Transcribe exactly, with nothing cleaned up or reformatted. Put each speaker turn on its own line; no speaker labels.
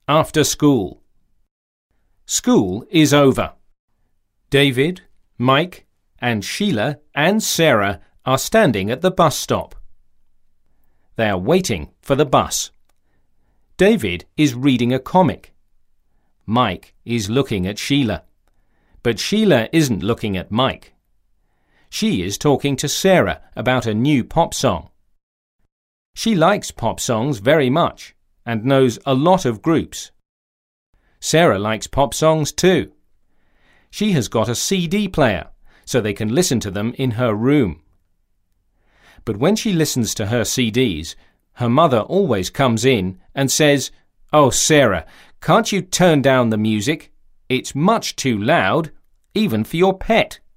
after school. School is over. David, Mike, and Sheila and Sarah are standing at the bus stop. They are waiting for the bus. David is reading a comic. Mike is looking at Sheila, but Sheila isn't looking at Mike. She is talking to Sarah about a new pop song. She likes pop songs very much and knows a lot of groups. Sarah likes pop songs too. She has got a C D player so they can listen to them in her room. But when she listens to her C Ds, her mother always comes in and says, "Oh, Sarah, can't you turn down the music? It's much too loud, even for your pet."